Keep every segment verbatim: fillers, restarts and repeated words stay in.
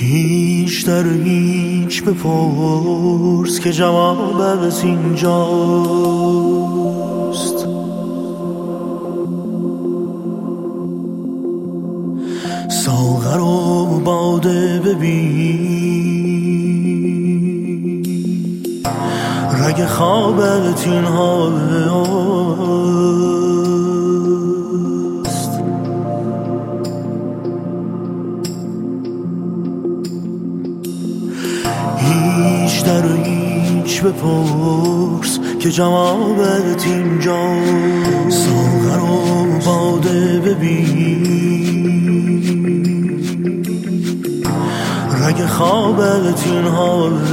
هیچ در هیچ بپرس که جوابت اینجاست. ساغر و باده ببین، رگ خوابت این هاست. هیچ در هیچ بپرس که جوابت اینجاست. ساغر و باده ببین، رگ خوابت این هاست.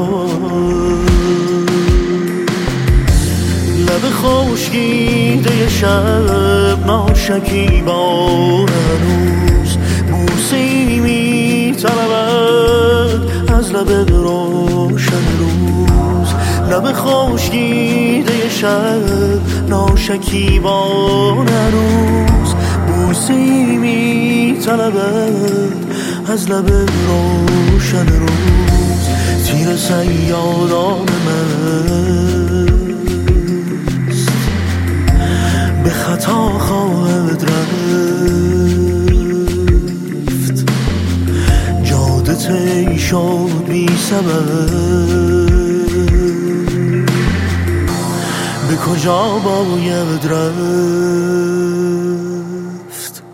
لب خشکیده شب ناشکیبان هنوز بوسه‌ای می‌طلبد از لب روشن روز. لب خشکیده شب ناشکیبان هنوز بوسه‌ای می‌طلبد از لب روشن روز. تیر صیادان مست به خطا خواهد رفت. جاده طی شد بی سبب، به کجا باید رفت؟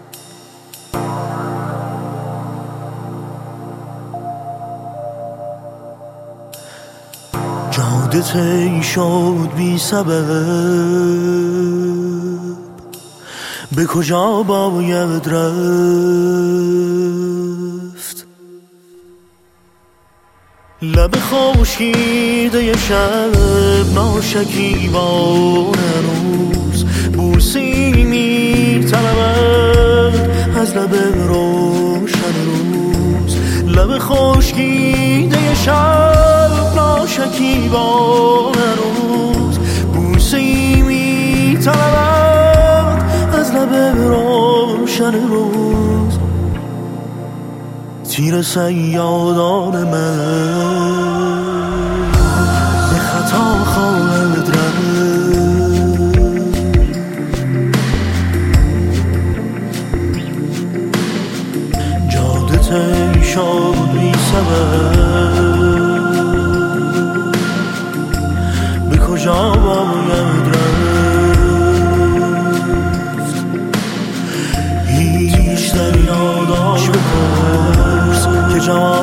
جاده طی شد بی سبب، به کجا باید رفت؟ لب خشکیده شب ناشکیبان هنوز بوسه‌ای می‌طلبد از لب روشن روز. لب خشکیده شب ناشکیبان هنوز بوسه‌ای می‌طلبد از لب روشن روز. تیر صیادان من به خطا خواهد رفت. جاده طی شد بی سبب، به کجا باید رفت؟ هیچ در یادش بپرس که جواب